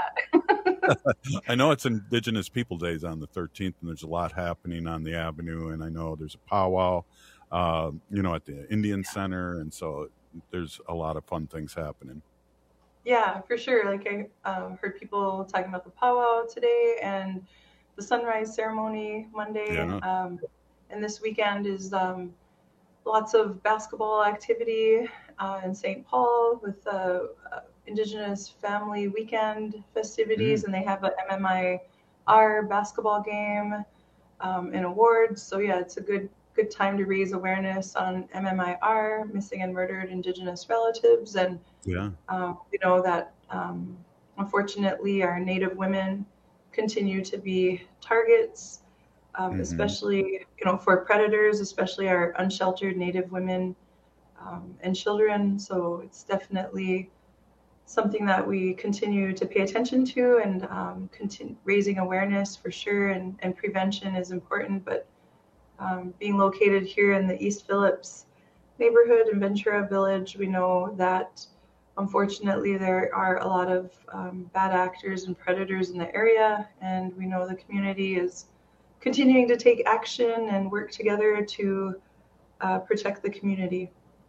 I know it's Indigenous People Days on the 13th, and there's a lot happening on the Avenue, and I know there's a powwow, at the Indian Center, and so there's a lot of fun things happening. Yeah, for sure. Like I heard people talking about the powwow today and the sunrise ceremony Monday. Yeah. And this weekend is lots of basketball activity in St. Paul with Indigenous Family Weekend festivities, and they have a MMIR basketball game and awards. So yeah, it's a good time to raise awareness on MMIR, missing and murdered Indigenous relatives, and we know that unfortunately our Native women continue to be targets. Especially, for predators, especially our unsheltered Native women and children. So it's definitely something that we continue to pay attention to, and continue raising awareness for sure. And prevention is important, but being located here in the East Phillips neighborhood in Ventura Village, we know that unfortunately there are a lot of bad actors and predators in the area, and we know the community is continuing to take action and work together to protect the community.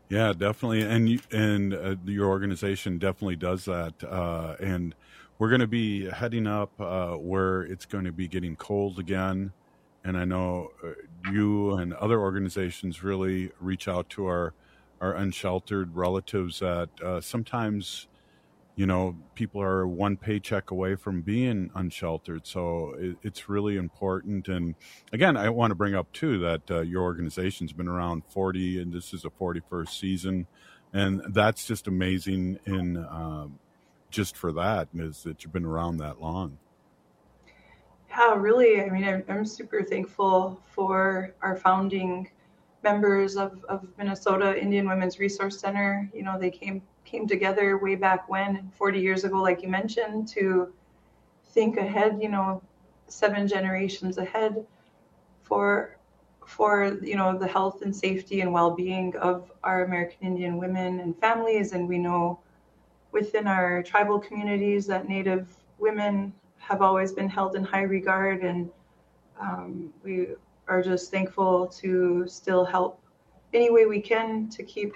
Yeah, definitely, and your organization definitely does that. And we're going to be heading up where it's going to be getting cold again. And I know you and other organizations really reach out to our unsheltered relatives that sometimes, people are one paycheck away from being unsheltered. So it's really important. And again, I want to bring up too that your organization's been around 40, and this is a 41st season. And that's just amazing just for that, is that you've been around that long. Yeah, really. I mean, I'm super thankful for our founding members of Minnesota Indian Women's Resource Center. They came together way back when, 40 years ago, like you mentioned, to think ahead, 7 generations ahead for the health and safety and well-being of our American Indian women and families. And we know within our tribal communities that Native women have always been held in high regard, and we are just thankful to still help any way we can to keep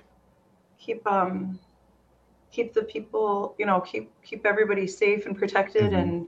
the people, keep everybody safe and protected, and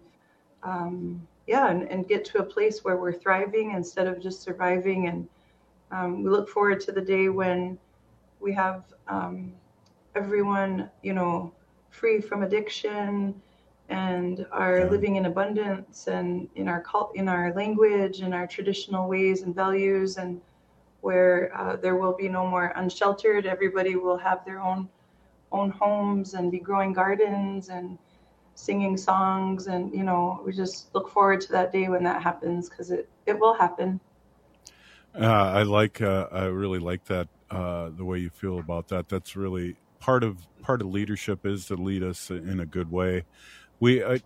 get to a place where we're thriving instead of just surviving. And we look forward to the day when we have everyone, free from addiction and are living in abundance and in our language and our traditional ways and values, and where there will be no more unsheltered. Everybody will have their own homes and be growing gardens and singing songs. And, we just look forward to that day when that happens, because it will happen. I really like that, the way you feel about that. That's really part of leadership, is to lead us in a good way. I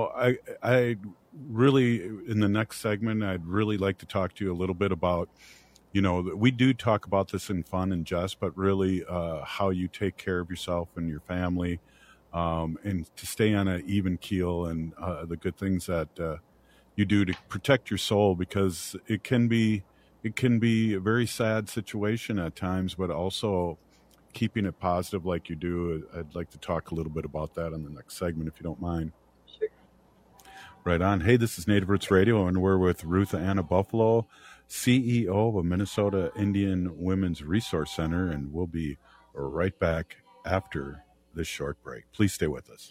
really, in the next segment, I'd really like to talk to you a little bit about, we do talk about this in fun and jest, but really how you take care of yourself and your family, and to stay on an even keel, and the good things that you do to protect your soul, because it can be a very sad situation at times, but also keeping it positive like you do. I'd like to talk a little bit about that in the next segment, if you don't mind. Sure. Right on. Hey, this is Native Roots Radio, and we're with Ruth Anna Buffalo, CEO of Minnesota Indian Women's Resource Center, and we'll be right back after this short break. Please stay with us.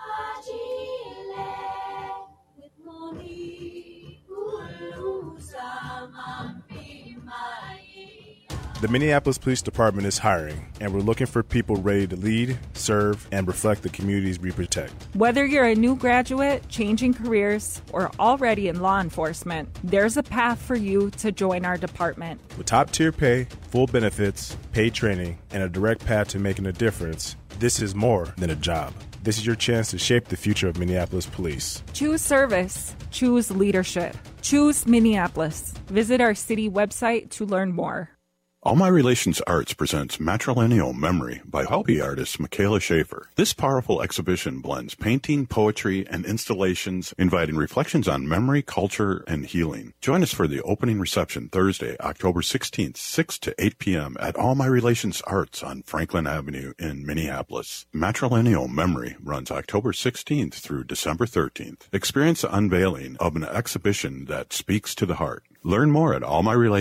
The Minneapolis Police Department is hiring, and we're looking for people ready to lead, serve, and reflect the communities we protect. Whether you're a new graduate, changing careers, or already in law enforcement, there's a path for you to join our department. With top-tier pay, full benefits, paid training, and a direct path to making a difference, this is more than a job. This is your chance to shape the future of Minneapolis Police. Choose service. Choose leadership. Choose Minneapolis. Visit our city website to learn more. All My Relations Arts presents Matrilineal Memory by Hopi artist Michaela Schaefer. This powerful exhibition blends painting, poetry, and installations, inviting reflections on memory, culture, and healing. Join us for the opening reception Thursday, October 16th, 6 to 8 p.m. at All My Relations Arts on Franklin Avenue in Minneapolis. Matrilineal Memory runs October 16th through December 13th. Experience the unveiling of an exhibition that speaks to the heart. Learn more at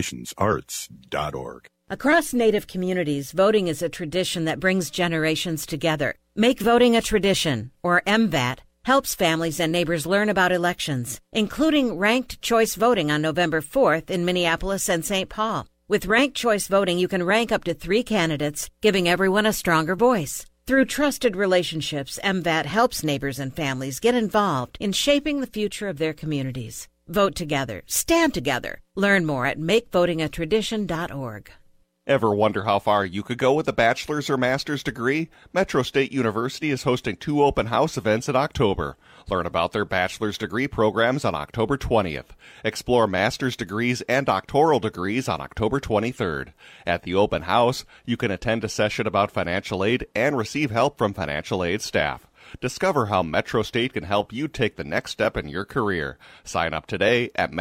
allmyrelationsarts.org. Across Native communities, voting is a tradition that brings generations together. Make voting a tradition, or MVAT, helps families and neighbors learn about elections, including ranked choice voting on November 4th in Minneapolis and St. Paul. With ranked choice voting, you can rank up to 3 candidates, giving everyone a stronger voice. Through trusted relationships, MVAT helps neighbors and families get involved in shaping the future of their communities. Vote together. Stand together. Learn more at makevotingatradition.org. Ever wonder how far you could go with a bachelor's or master's degree? Metro State University is hosting 2 open house events in October. Learn about their bachelor's degree programs on October 20th. Explore master's degrees and doctoral degrees on October 23rd. At the open house, you can attend a session about financial aid and receive help from financial aid staff. Discover how Metro State can help you take the next step in your career. Sign up today at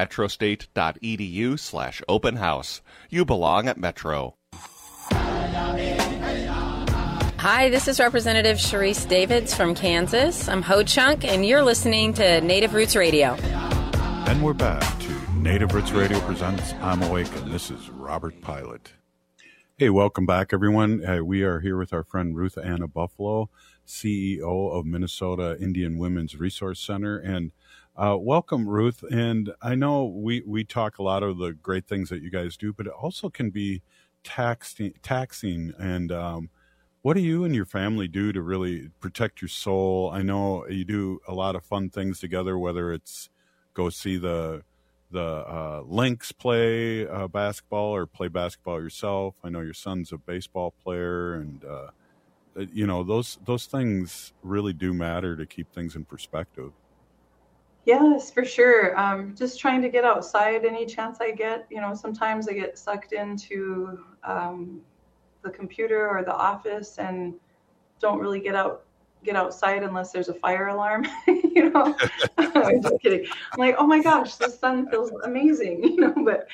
metrostate.edu/open house. You belong at Metro. Hi, this is Representative Sharice Davids from Kansas. I'm Ho Chunk, and you're listening to Native Roots Radio. And we're back to Native Roots Radio presents I'm Awake, and this is Robert Pilot. Hey, welcome back, everyone. We are here with our friend Ruth Anna Buffalo, CEO of Minnesota Indian Women's Resource Center. And welcome, Ruth. And I know we talk a lot of the great things that you guys do, but it also can be taxing. And what do you and your family do to really protect your soul? I know you do a lot of fun things together, whether it's go see the Lynx play basketball or play basketball yourself. I know your son's a baseball player, and those things really do matter to keep things in perspective. Yes, for sure. Just trying to get outside any chance I get. Sometimes I get sucked into the computer or the office and don't really get outside unless there's a fire alarm. I'm just kidding. I'm like, oh my gosh, the sun feels amazing, but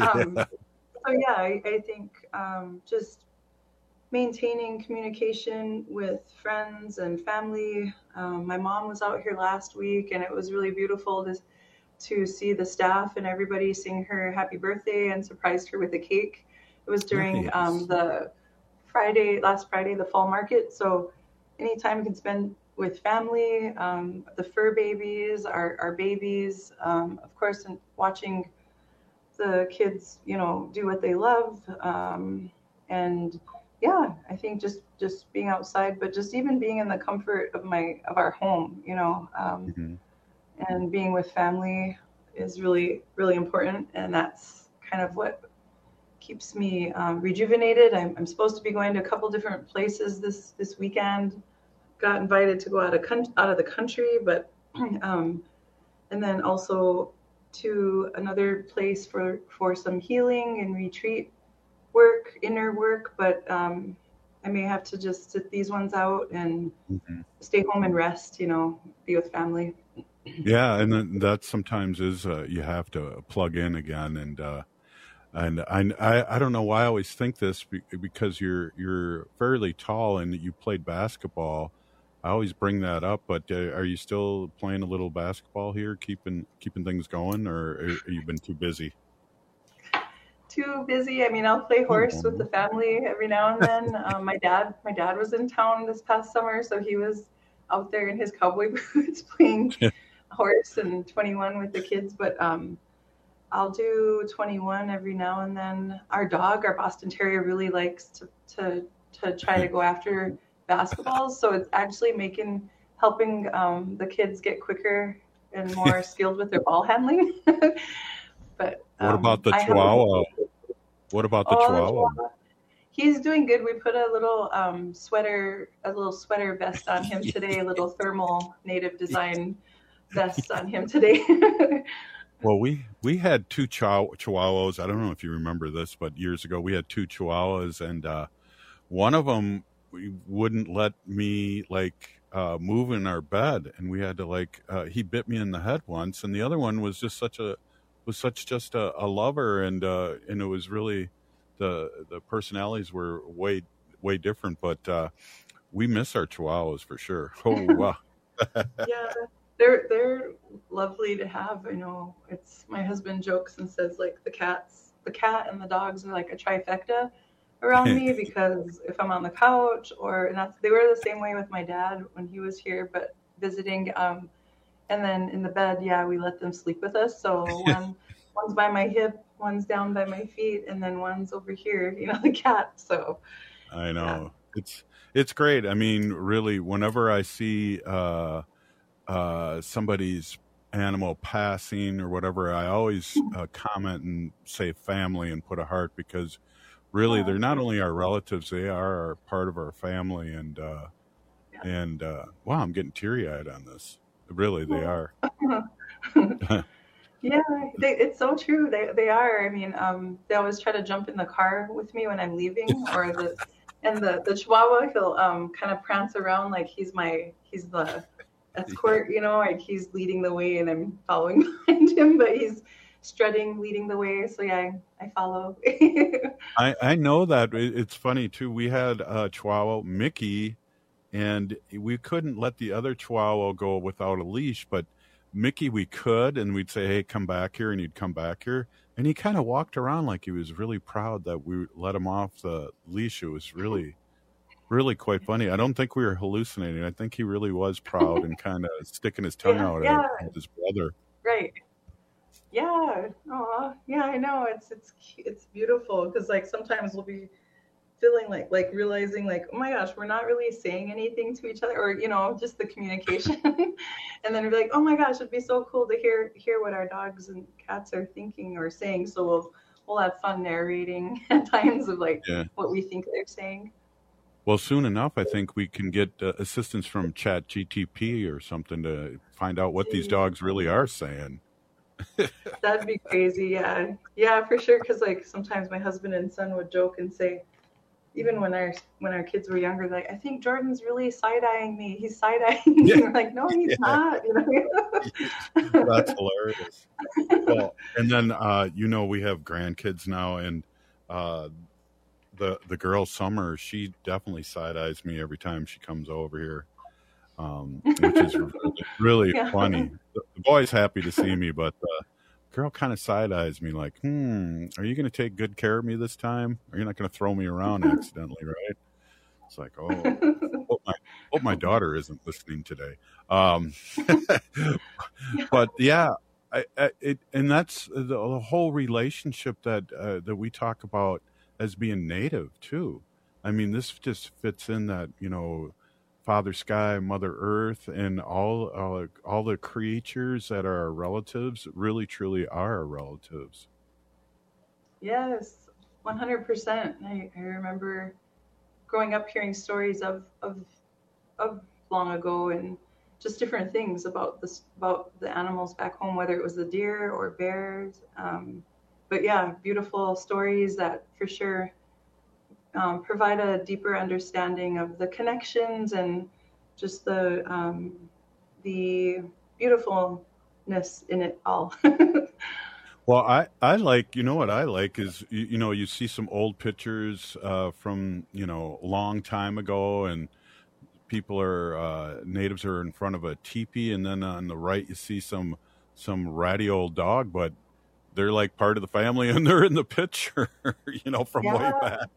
I think just maintaining communication with friends and family. My mom was out here last week, and it was really beautiful to see the staff and everybody sing her happy birthday and surprised her with a cake. It was during last Friday, the fall market. So anytime we can spend with family, the fur babies, our babies, of course, and watching the kids, do what they love. I think just being outside, but just even being in the comfort of our home, and being with family is really, really important. And that's kind of what keeps me rejuvenated. I'm supposed to be going to a couple different places this weekend. Got invited to go out of the country, but and then also to another place for some healing and retreat work, inner work. But I may have to just sit these ones out and stay home and rest. Be with family. Yeah, and then that sometimes is you have to plug in again, and I don't know why I always think this, because you're fairly tall and you played basketball. I always bring that up, but are you still playing a little basketball here, keeping things going, or have you been too busy? Too busy. I mean, I'll play horse with the family every now and then. My dad was in town this past summer, so he was out there in his cowboy boots playing horse and 21 with the kids. But I'll do 21 every now and then. Our Boston Terrier, really likes to try to go after basketballs, so it's actually helping the kids get quicker and more skilled with their ball handling. But what about the Chihuahua? Chihuahua? He's doing good. We put a little sweater vest on him today, a little thermal native design vest on him today. Well, we had two Chihuahuas. I don't know if you remember this, but years ago we had two Chihuahuas, and one of them wouldn't let me move in our bed, and we had to he bit me in the head once, and the other one was just such a lover, and it was really the personalities were way different, but we miss our Chihuahuas for sure. Oh wow. Yeah, they're lovely to have. It's, my husband jokes and says the cat and the dogs are like a trifecta around me, because if I'm on the couch they were the same way with my dad when he was here, but visiting, and then in the bed, we let them sleep with us. So one's by my hip, one's down by my feet, and then one's over here, the cat. So I know it's great. I mean, really, whenever I see somebody's animal passing or whatever, I always comment and say family and put a heart, because really they're not only our relatives, they are part of our family. And wow, I'm getting teary-eyed on this. Really, they are. Yeah, it's so true. They are. I mean, they always try to jump in the car with me when I'm leaving, or the Chihuahua, he'll kind of prance around like he's the escort, like he's leading the way and I'm following behind him, but he's strutting, leading the way. So yeah, I follow. I know that. It's funny too. We had Chihuahua Mickey, and we couldn't let the other Chihuahua go without a leash, but Mickey we could, and we'd say, hey, come back here, and he'd come back here, and he kind of walked around like he was really proud that we let him off the leash. It was really quite funny. I don't think we were hallucinating. I think he really was proud and kind of sticking his tongue out at his brother. Right. Yeah. Oh, yeah. I know. It's beautiful because like sometimes we'll be feeling like realizing like, oh my gosh, we're not really saying anything to each other, or just the communication, and then we're like, oh my gosh, it'd be so cool to hear what our dogs and cats are thinking or saying. So we'll have fun narrating at times of what we think they're saying. Well, soon enough, I think we can get assistance from ChatGTP or something to find out what these dogs really are saying. That'd be crazy. Yeah, for sure. Because like sometimes my husband and son would joke and say, even when our kids were younger, like, I think Jordan's really side-eyeing me. He's side-eyeing me. We're like, no, he's not. That's hilarious. Well, and then we have grandkids now, and the girl Summer, she definitely side-eyes me every time she comes over here, which is really funny. The boy's happy to see me, but girl kind of side-eyes me like, are you going to take good care of me this time? Or you're not going to throw me around accidentally, right? It's like, hope my daughter isn't listening today. But yeah, and that's the whole relationship that we talk about as being native too. I mean, this just fits in that, Father Sky, Mother Earth, and all the creatures that are our relatives really truly are our relatives. Yes, 100%. I remember growing up hearing stories of long ago and just different things about the animals back home, whether it was the deer or bears. But yeah, beautiful stories that for sure provide a deeper understanding of the connections and just the beautifulness in it all. Well, I like, what I like is, you see some old pictures from, a long time ago, and natives are in front of a teepee, and then on the right you see some ratty old dog, but they're like part of the family and they're in the picture, from way back.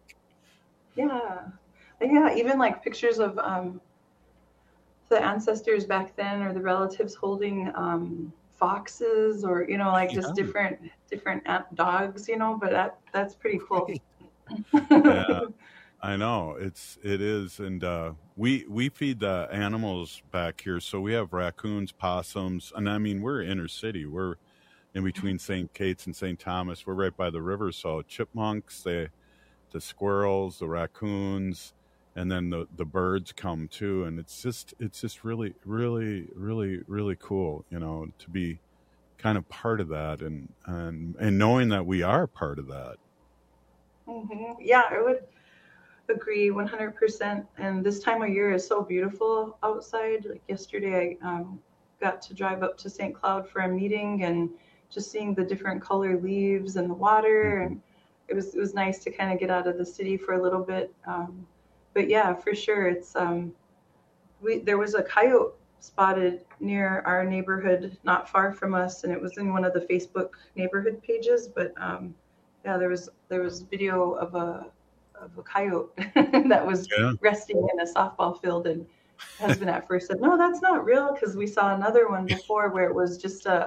Yeah, even like pictures of the ancestors back then, or the relatives holding foxes, or just different dogs, but that's pretty cool. Yeah, I know it is, and we feed the animals back here, so we have raccoons, possums, and I mean we're inner city, we're in between St. Kate's and St. Thomas, we're right by the river, so chipmunks, the squirrels, the raccoons, and then the birds come too, and it's just really, really, really, really cool, to be kind of part of that, and knowing that we are part of that. Mm-hmm. Yeah, I would agree 100%. And this time of year is so beautiful outside. Like yesterday, I got to drive up to St. Cloud for a meeting, and just seeing the different color leaves and the water, and it was nice to kind of get out of the city for a little bit. But yeah, for sure, it's there was a coyote spotted near our neighborhood, not far from us, and it was in one of the Facebook neighborhood pages. But yeah, there was video of a coyote that was resting in a softball field, and my husband at first said, "No, that's not real," because we saw another one before where it was just a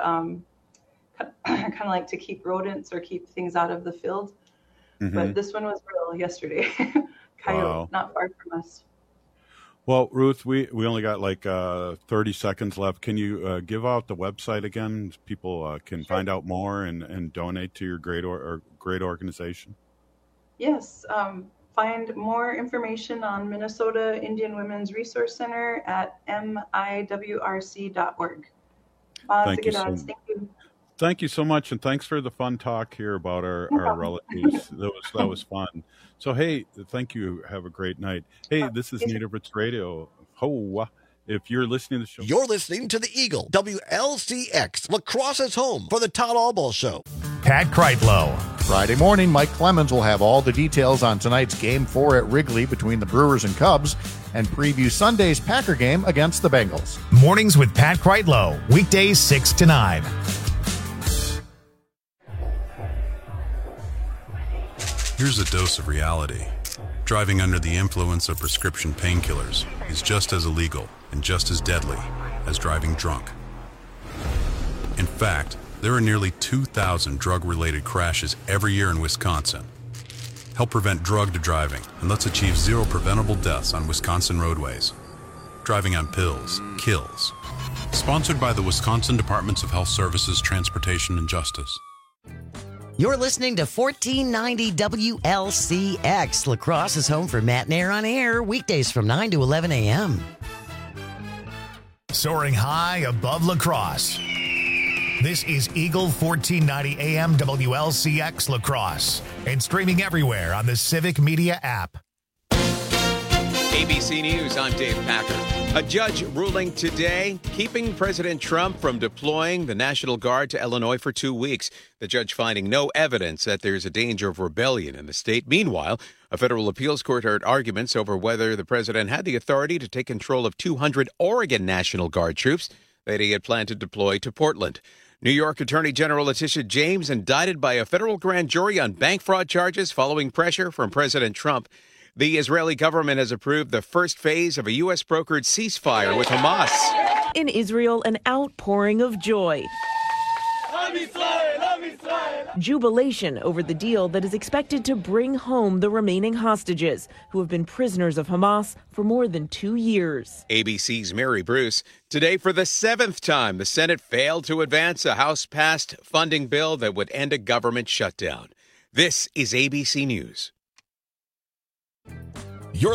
kind of like to keep rodents or keep things out of the field. Mm-hmm. But this one was real yesterday. Coyote, not far from us. Well, Ruth, we only got like 30 seconds left. Can you give out the website again? People can find out more and donate to your great organization. Yes. Find more information on Minnesota Indian Women's Resource Center at miwrc.org. Thank you. Thank you so much, and thanks for the fun talk here about our relatives. That was fun. So, hey, thank you. Have a great night. Hey, this is Native Roots Radio. Hoa. if you're listening to the show. You're listening to the Eagle, WLCX, Lacrosse's home for the Todd Albaugh Show. Pat Kreitlow. Friday morning, Mike Clemens will have all the details on tonight's Game 4 at Wrigley between the Brewers and Cubs and preview Sunday's Packer game against the Bengals. Mornings with Pat Kreitlow, weekdays 6 to 9. Here's a dose of reality. Driving under the influence of prescription painkillers is just as illegal and just as deadly as driving drunk. In fact, there are nearly 2,000 drug-related crashes every year in Wisconsin. Help prevent drug driving and let's achieve zero preventable deaths on Wisconsin roadways. Driving on pills kills. Sponsored by the Wisconsin Departments of Health Services, Transportation, and Justice. You're listening to 1490 WLCX. La Crosse is home for Matt and Air on Air, weekdays from 9 to 11 a.m. Soaring high above La Crosse. This is Eagle 1490 AM WLCX La Crosse and streaming everywhere on the Civic Media app. ABC News, I'm Dave Packer. A judge ruling today, keeping President Trump from deploying the National Guard to Illinois for 2 weeks. The judge finding no evidence that there's a danger of rebellion in the state. Meanwhile, a federal appeals court heard arguments over whether the president had the authority to take control of 200 Oregon National Guard troops that he had planned to deploy to Portland. New York Attorney General Letitia James indicted by a federal grand jury on bank fraud charges following pressure from President Trump. The Israeli government has approved the first phase of a U.S.-brokered ceasefire with Hamas. In Israel, an outpouring of joy. Jubilation over the deal that is expected to bring home the remaining hostages who have been prisoners of Hamas for more than 2 years. ABC's Mary Bruce. Today, for the 7th time, the Senate failed to advance a House-passed funding bill that would end a government shutdown. This is ABC News.